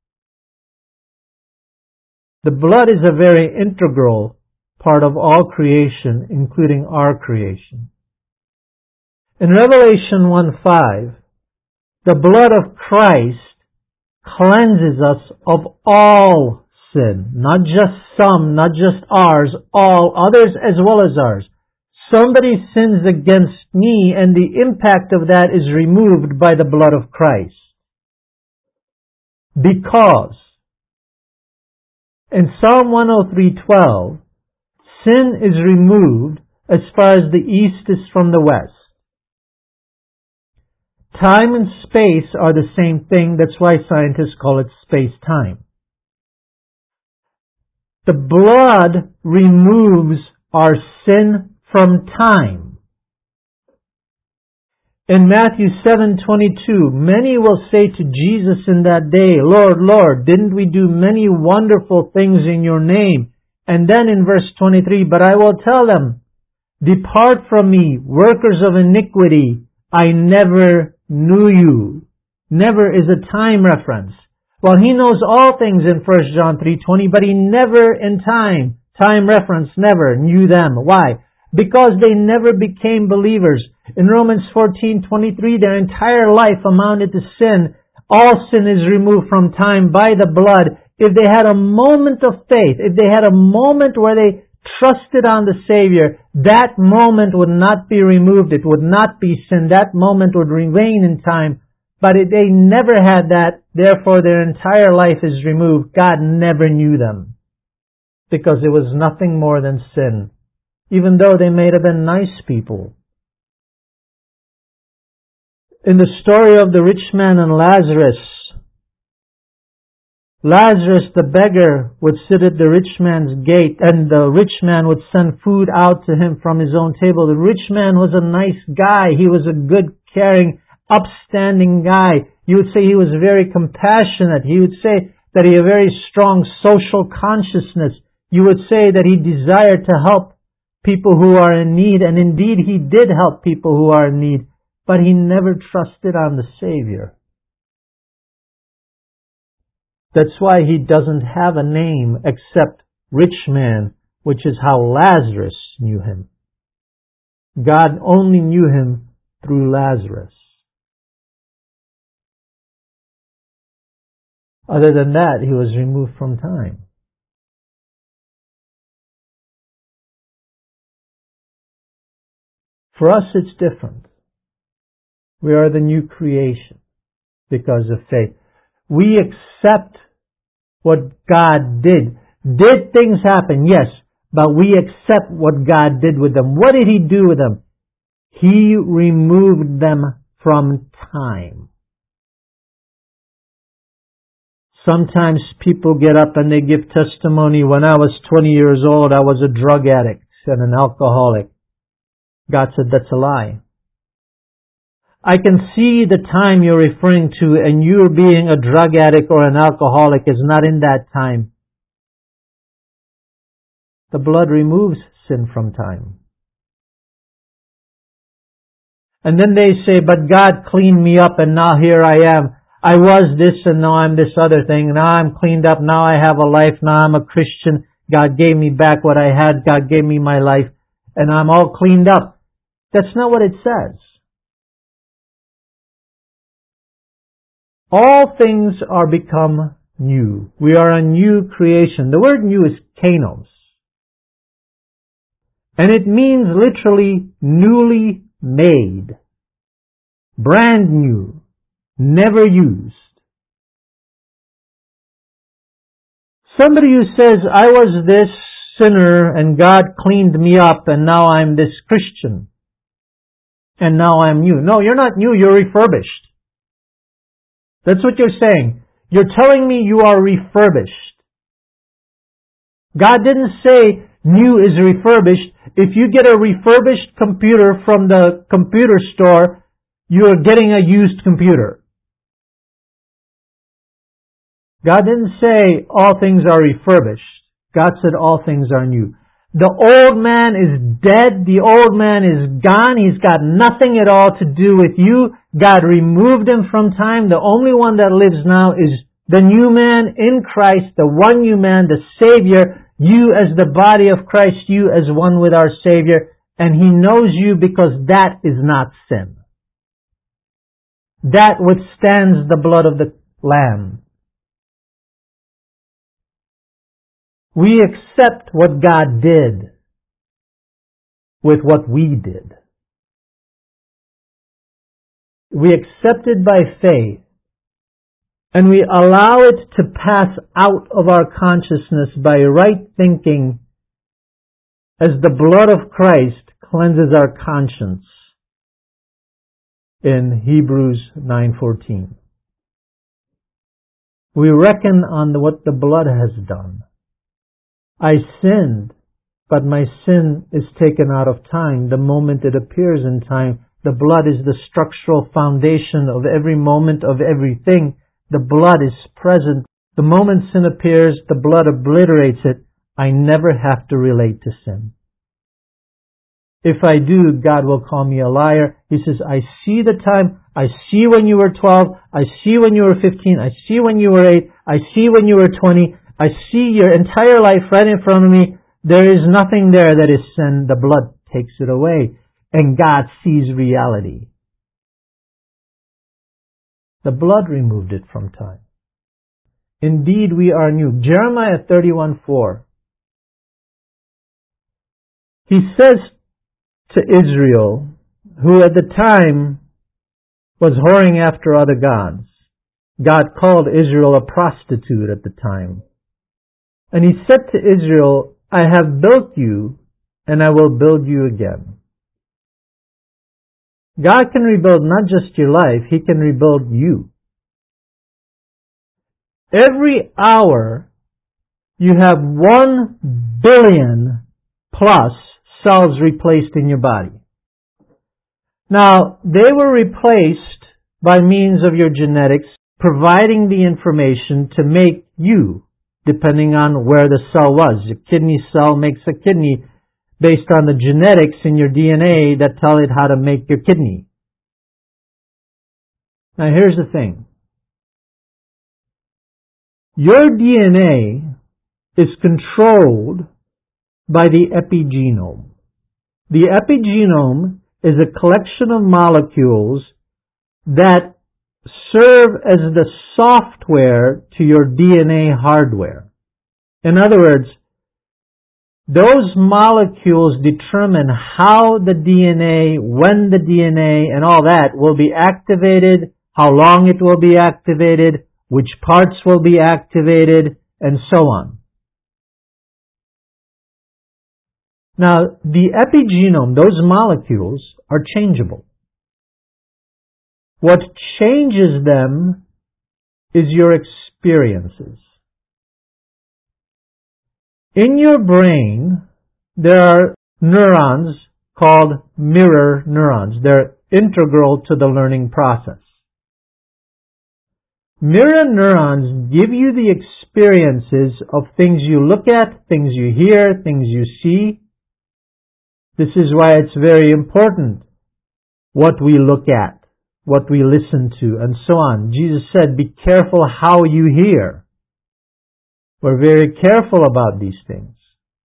[SPEAKER 1] The blood is a very integral part of all creation, including our creation. In Revelation one five, the blood of Christ cleanses us of all sin, not just some, not just ours, all, others as well as ours. Somebody sins against me and the impact of that is removed by the blood of Christ. Because in Psalm one oh three twelve, sin is removed as far as the east is from the west. Time and space are the same thing. That's why scientists call it space-time. The blood removes our sin from time. In Matthew seven twenty-two, many will say to Jesus in that day, Lord, Lord, didn't we do many wonderful things in your name? And then in verse twenty-three, but I will tell them, depart from me, workers of iniquity, I never knew you. Never is a time reference. Well, He knows all things in First John three twenty, but He never in time, time reference, never knew them. Why? Because they never became believers. In Romans fourteen twenty-three, their entire life amounted to sin. All sin is removed from time by the blood. If they had a moment of faith, if they had a moment where they trusted on the Savior, that moment would not be removed. It would not be sin. That moment would remain in time But it, they never had that, therefore their entire life is removed. God never knew them because it was nothing more than sin, even though they may have been nice people. In the story of the rich man and Lazarus, Lazarus the beggar would sit at the rich man's gate, and the rich man would send food out to him from his own table. The rich man was a nice guy. He was a good, caring, upstanding guy. You would say he was very compassionate. He would say that he had a very strong social consciousness. You would say that he desired to help people who are in need, and indeed he did help people who are in need, but he never trusted on the Savior. That's why he doesn't have a name except rich man, which is how Lazarus knew him. God only knew him through Lazarus. Other than that, he was removed from time. For us, it's different. We are the new creation because of faith. We accept what God did. Did things happen? Yes. But we accept what God did with them. What did He do with them? He removed them from time. Sometimes people get up and they give testimony, when I was twenty years old, I was a drug addict and an alcoholic. God said, that's a lie. I can see the time you're referring to, and you being a drug addict or an alcoholic is not in that time. The blood removes sin from time. And then they say, but God cleaned me up and now here I am. I was this and now I'm this other thing. Now I'm cleaned up. Now I have a life. Now I'm a Christian. God gave me back what I had. God gave me my life. And I'm all cleaned up. That's not what it says. All things are become new. We are a new creation. The word new is kainos. And it means literally newly made. Brand new. Never used. Somebody who says, I was this sinner and God cleaned me up and now I'm this Christian. And now I'm new. No, you're not new, you're refurbished. That's what you're saying. You're telling me you are refurbished. God didn't say new is refurbished. If you get a refurbished computer from the computer store, you're getting a used computer. God didn't say all things are refurbished. God said all things are new. The old man is dead. The old man is gone. He's got nothing at all to do with you. God removed him from time. The only one that lives now is the new man in Christ, the one new man, the Savior. You as the body of Christ, you as one with our Savior. And He knows you because that is not sin. That withstands the blood of the Lamb. We accept what God did with what we did. We accept it by faith, and we allow it to pass out of our consciousness by right thinking as the blood of Christ cleanses our conscience in Hebrews nine fourteen. We reckon on what the blood has done. I sinned, but my sin is taken out of time. The moment it appears in time, the blood is the structural foundation of every moment of everything. The blood is present. The moment sin appears, the blood obliterates it. I never have to relate to sin. If I do, God will call me a liar. He says, I see the time. I see when you were twelve. I see when you were fifteen. I see when you were eight. I see when you were twenty. I see your entire life right in front of me. There is nothing there that is sin. The blood takes it away. And God sees reality. The blood removed it from time. Indeed, we are new. Jeremiah thirty-one four. He says to Israel, who at the time was whoring after other gods. God called Israel a prostitute at the time. And He said to Israel, I have built you, and I will build you again. God can rebuild not just your life, He can rebuild you. Every hour, you have one billion plus cells replaced in your body. Now, they were replaced by means of your genetics, providing the information to make you, depending on where the cell was. Your kidney cell makes a kidney based on the genetics in your D N A that tell it how to make your kidney. Now here's the thing. Your D N A is controlled by the epigenome. The epigenome is a collection of molecules that serve as the software to your D N A hardware. In other words, those molecules determine how the D N A, when the D N A and all that will be activated, how long it will be activated, which parts will be activated, and so on. Now, the epigenome, those molecules, are changeable. What changes them is your experiences. In your brain, there are neurons called mirror neurons. They're integral to the learning process. Mirror neurons give you the experiences of things you look at, things you hear, things you see. This is why it's very important what we look at, what we listen to, and so on. Jesus said, be careful how you hear. We're very careful about these things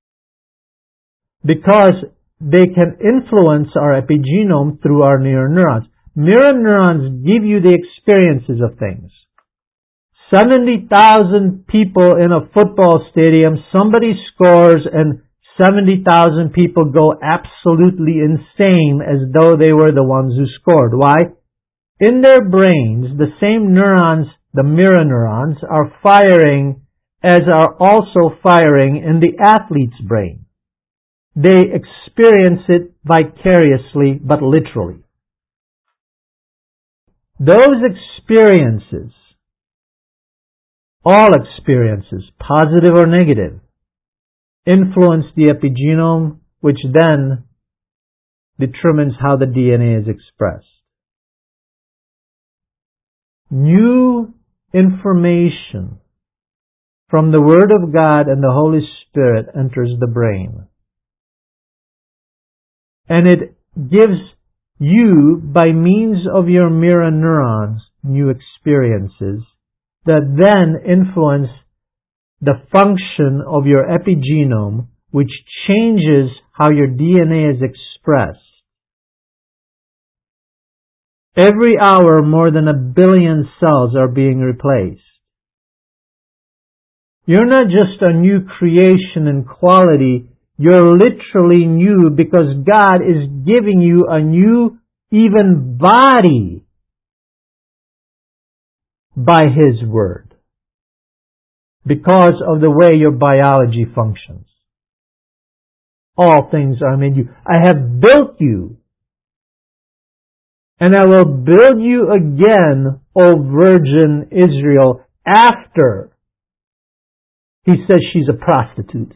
[SPEAKER 1] because they can influence our epigenome through our mirror neurons. Mirror neurons give you the experiences of things. seventy thousand people in a football stadium, somebody scores and seventy thousand people go absolutely insane as though they were the ones who scored. Why? In their brains, the same neurons, the mirror neurons, are firing as are also firing in the athlete's brain. They experience it vicariously, but literally. Those experiences, all experiences, positive or negative, influence the epigenome, which then determines how the D N A is expressed. New information from the Word of God and the Holy Spirit enters the brain. And it gives you, by means of your mirror neurons, new experiences that then influence the function of your epigenome, which changes how your D N A is expressed. Every hour, more than a billion cells are being replaced. You're not just a new creation in quality, you're literally new because God is giving you a new, even body by His Word, because of the way your biology functions. All things are made you. I have built you, and I will build you again, O Virgin Israel, after He says she's a prostitute.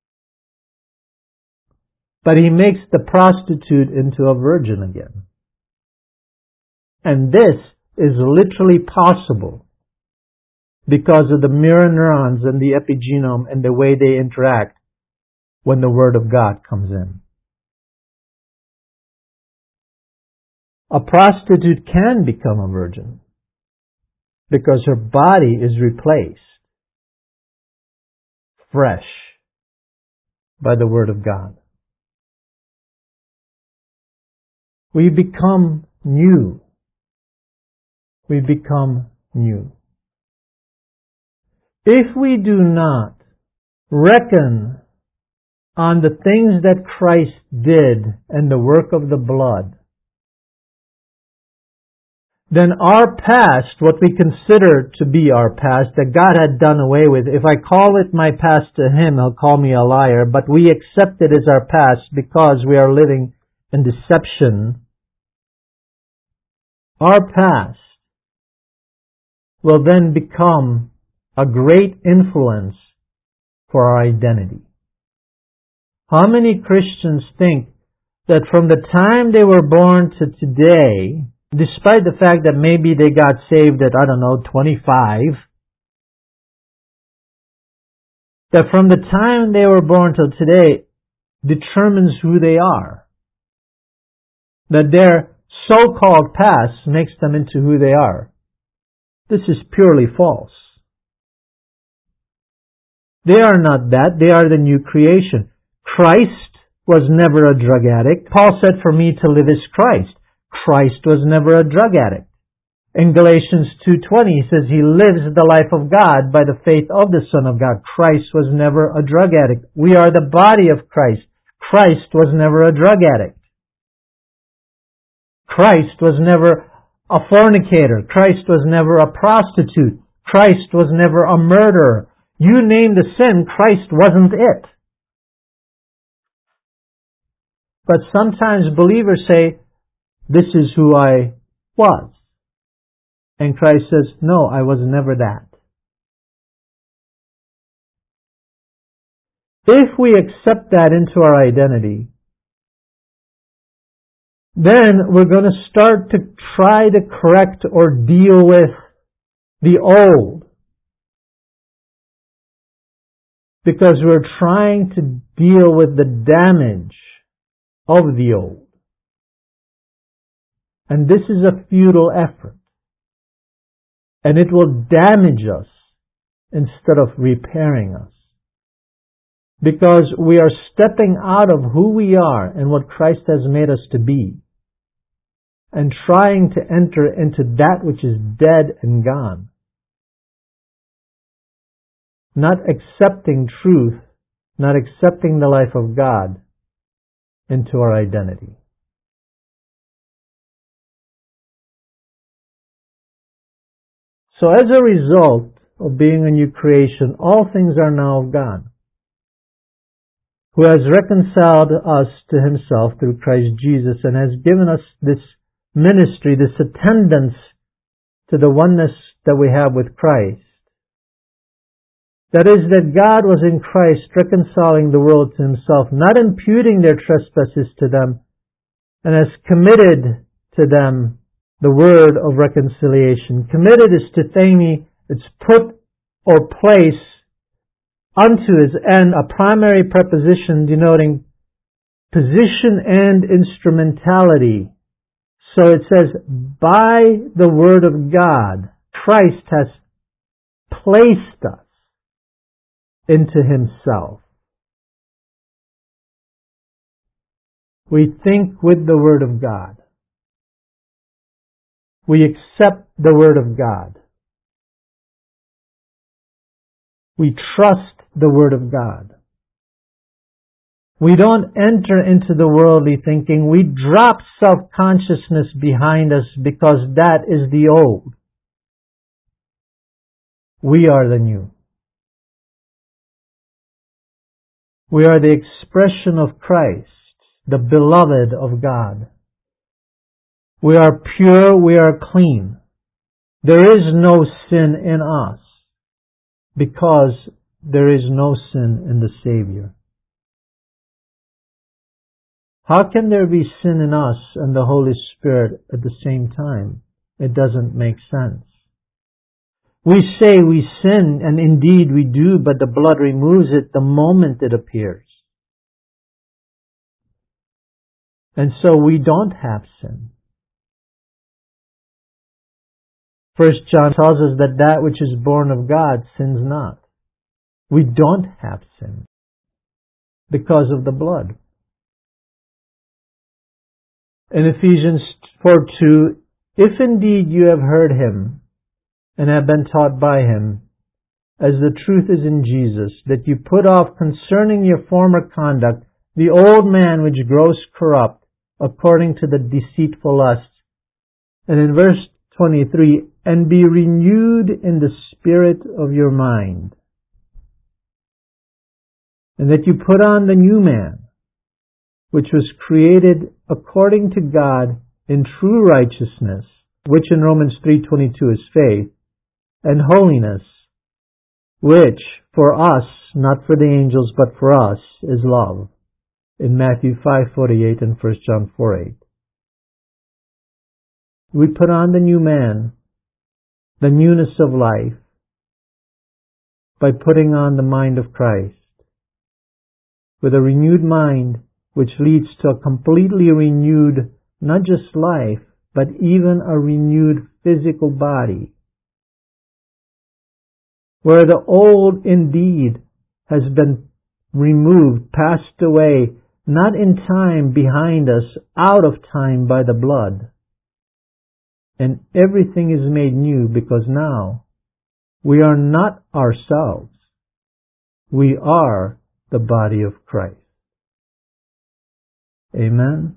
[SPEAKER 1] But He makes the prostitute into a virgin again. And this is literally possible because of the mirror neurons and the epigenome and the way they interact when the Word of God comes in. A prostitute can become a virgin because her body is replaced fresh by the Word of God. We become new. We become new. If we do not reckon on the things that Christ did and the work of the blood, then our past, what we consider to be our past, that God had done away with, if I call it my past to Him, He'll call me a liar, but we accept it as our past because we are living in deception. Our past will then become a great influence for our identity. How many Christians think that from the time they were born to today, despite the fact that maybe they got saved at, I don't know, twenty-five, that from the time they were born till today determines who they are? That their so-called past makes them into who they are. This is purely false. They are not that. They are the new creation. Christ was never a drug addict. Paul said, for me to live is Christ. Christ was never a drug addict. In Galatians two twenty, he says he lives the life of God by the faith of the Son of God. Christ was never a drug addict. We are the body of Christ. Christ was never a drug addict. Christ was never a fornicator. Christ was never a prostitute. Christ was never a murderer. You name the sin, Christ wasn't it. But sometimes believers say, this is who I was. And Christ says, no, I was never that. If we accept that into our identity, then we're going to start to try to correct or deal with the old. Because we're trying to deal with the damage of the old. And this is a futile effort. And it will damage us instead of repairing us. Because we are stepping out of who we are and what Christ has made us to be, and trying to enter into that which is dead and gone. Not accepting truth, not accepting the life of God into our identity. So as a result of being a new creation, all things are now of God, who has reconciled us to Himself through Christ Jesus and has given us this ministry, this attendance to the oneness that we have with Christ. That is, that God was in Christ reconciling the world to Himself, not imputing their trespasses to them, and has committed to them the word of reconciliation. Committed is tithemi, it's put or place unto is and a primary preposition denoting position and instrumentality. So it says, by the word of God, Christ has placed us into Himself. We think with the word of God. We accept the word of God. We trust the word of God. We don't enter into the worldly thinking. We drop self-consciousness behind us because that is the old. We are the new. We are the expression of Christ, the beloved of God. We are pure, we are clean. There is no sin in us because there is no sin in the Savior. How can there be sin in us and the Holy Spirit at the same time? It doesn't make sense. We say we sin, and indeed we do, but the blood removes it the moment it appears. And so we don't have sin. First John tells us that that which is born of God sins not. We don't have sin because of the blood. In Ephesians four two, if indeed you have heard Him and have been taught by Him, as the truth is in Jesus, that you put off concerning your former conduct the old man which grows corrupt according to the deceitful lusts. And in verse twenty-three, and be renewed in the spirit of your mind, and that you put on the new man, which was created according to God in true righteousness, which in Romans three twenty-two is faith, and holiness, which for us, not for the angels, but for us, is love, in Matthew five forty-eight and First John four eight. We put on the new man, the newness of life, by putting on the mind of Christ, with a renewed mind which leads to a completely renewed, not just life, but even a renewed physical body, where the old indeed has been removed, passed away, not in time behind us, out of time by the blood. And everything is made new, because now we are not ourselves. We are the body of Christ. Amen.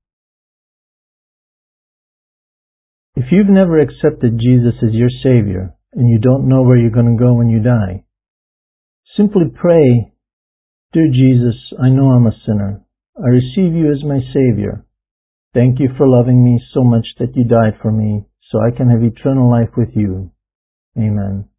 [SPEAKER 1] If you've never accepted Jesus as your Savior, and you don't know where you're going to go when you die, simply pray, "Dear Jesus, I know I'm a sinner. I receive you as my Savior. Thank you for loving me so much that you died for me, so I can have eternal life with you. Amen."